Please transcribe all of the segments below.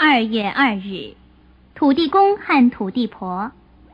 2月2日，土地公和土地婆。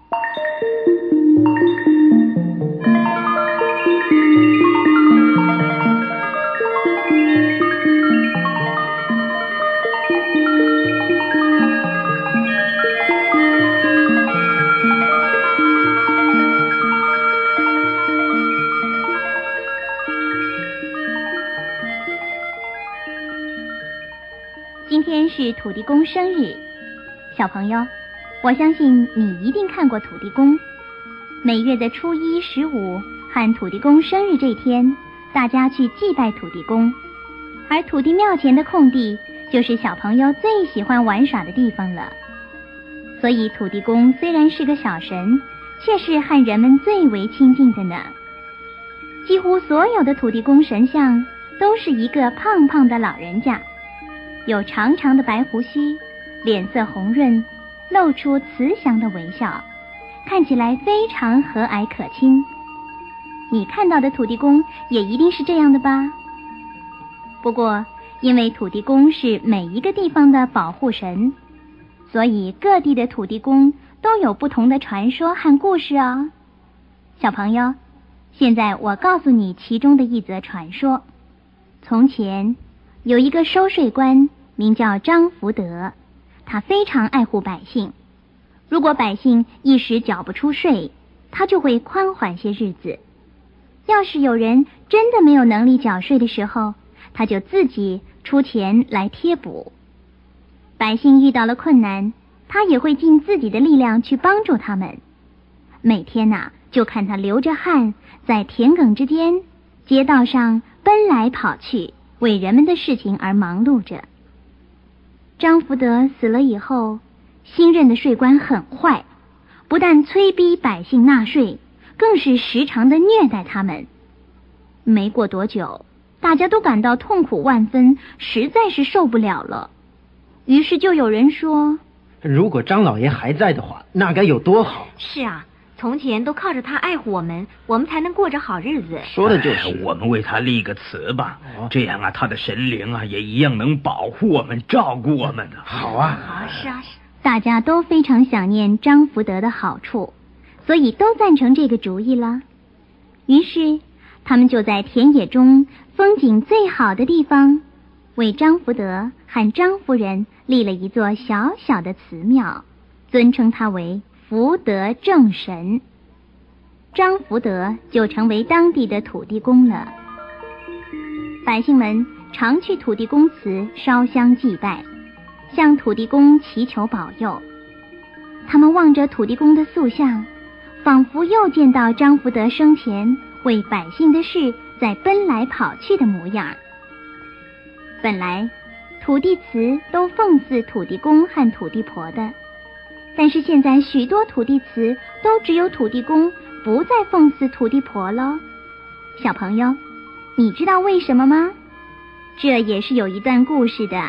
今天是土地公生日，小朋友，我相信你一定看过土地公。每月的初一、15和土地公生日这天，大家去祭拜土地公，而土地庙前的空地就是小朋友最喜欢玩耍的地方了。所以土地公虽然是个小神，却是和人们最为亲近的呢。几乎所有的土地公神像都是一个胖胖的老人家，有长长的白胡须，脸色红润，露出慈祥的微笑，看起来非常和蔼可亲。你看到的土地公也一定是这样的吧？不过，因为土地公是每一个地方的保护神，所以各地的土地公都有不同的传说和故事哦。小朋友，现在我告诉你其中的一则传说。从前有一个收税官，名叫张福德，他非常爱护百姓。如果百姓一时缴不出税，他就会宽缓些日子。要是有人真的没有能力缴税的时候，他就自己出钱来贴补。百姓遇到了困难，他也会尽自己的力量去帮助他们。每天就看他流着汗，在田埂之间、街道上奔来跑去，为人们的事情而忙碌着。张福德死了以后，新任的税官很坏，不但催逼百姓纳税，更是时常的虐待他们。没过多久，大家都感到痛苦万分，实在是受不了了。于是就有人说， 如果张老爷还在的话，那该有多好。 是啊，从前都靠着他爱护我们，我们才能过着好日子。 说的就是， 我们为他立个祠吧，这样他的神灵也一样能保护我们、照顾我们的。 好啊， 是啊。 大家都非常想念张福德的好处，所以都赞成这个主意了。于是他们就在田野中风景最好的地方，为张福德和张夫人立了一座小小的祠庙，尊称他为福德正神。张福德就成为当地的土地公了。百姓们常去土地公祠烧香祭拜，向土地公祈求保佑。他们望着土地公的塑像，仿佛又见到张福德生前为百姓的事在奔来跑去的模样。本来土地祠都奉祀土地公和土地婆的，但是现在许多土地祠都只有土地公，不再奉祀土地婆了。小朋友，你知道为什么吗？这也是有一段故事的。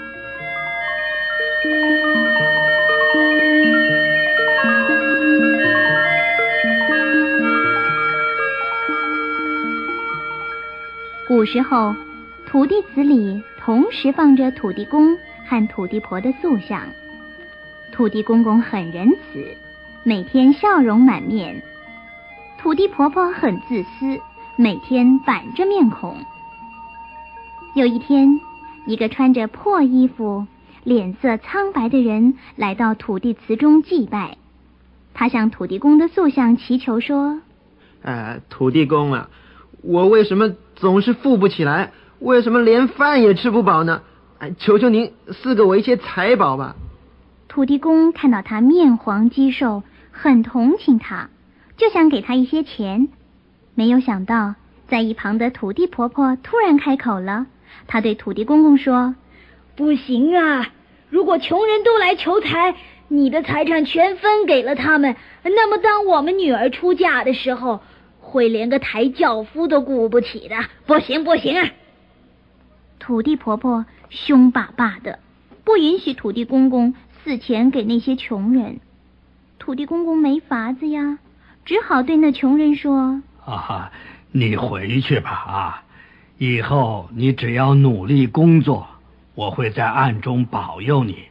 古时候，土地祠里同时放着土地公和土地婆的塑像。土地公公很仁慈，每天笑容满面；土地婆婆很自私，每天板着面孔。有一天，一个穿着破衣服、脸色苍白的人来到土地祠中祭拜。他向土地公的塑像祈求说， 土地公啊，我为什么总是富不起来？为什么连饭也吃不饱呢？求求您赐给我一些财宝吧。 土地公看到他面黄肌瘦，很同情他，就想给他一些钱。没有想到，在一旁的土地婆婆突然开口了。她对土地公公说， 不行啊，如果穷人都来求财，你的财产全分给了他们，那么当我们女儿出嫁的时候，会连个抬轿夫都雇不起的。不行不行啊！ 土地婆婆凶巴巴的，不允许土地公公赐钱给那些穷人。土地公公没法子呀，只好对那穷人说， 你回去吧以后你只要努力工作，我会在暗中保佑你，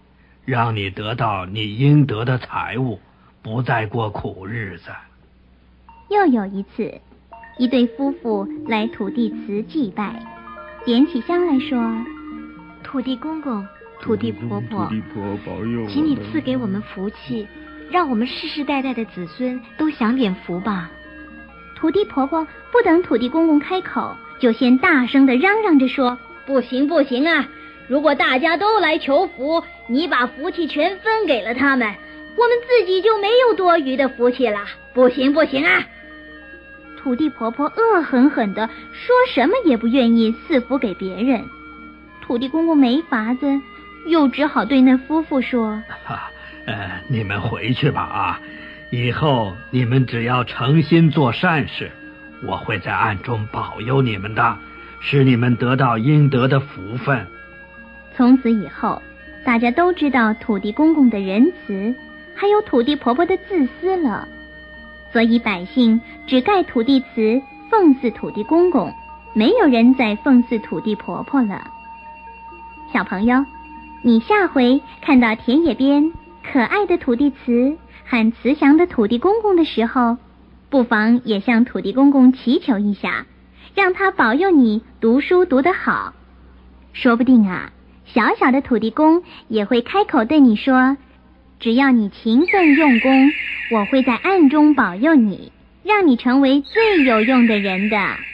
让你得到你应得的财物，不再过苦日子。 又有一次，一对夫妇来土地祠祭拜，点起香来说： 土地公公，土地婆婆， 土地婆保佑， 请你赐给我们福气，让我们世世代代的子孙都享点福吧。 土地婆婆不等土地公公开口，就先大声地嚷嚷着说： 不行不行啊！如果大家都来求福，你把福气全分给了他们，我们自己就没有多余的福气了。不行不行啊！ 土地婆婆恶狠狠地说什么也不愿意赐福给别人。土地公公没法子，又只好对那夫妇说： 你们回去吧啊！以后你们只要诚心做善事，我会在暗中保佑你们的，使你们得到应得的福分。 从此以后，大家都知道土地公公的仁慈，还有土地婆婆的自私了，所以百姓只盖土地祠奉祀土地公公，没有人再奉祀土地婆婆了。小朋友，你下回看到田野边可爱的土地祠和慈祥的土地公公的时候，不妨也向土地公公祈求一下，让他保佑你读书读得好。说不定啊，小小的土地公也会开口对你说：只要你勤奋用功，我会在暗中保佑你，让你成为最有用的人的。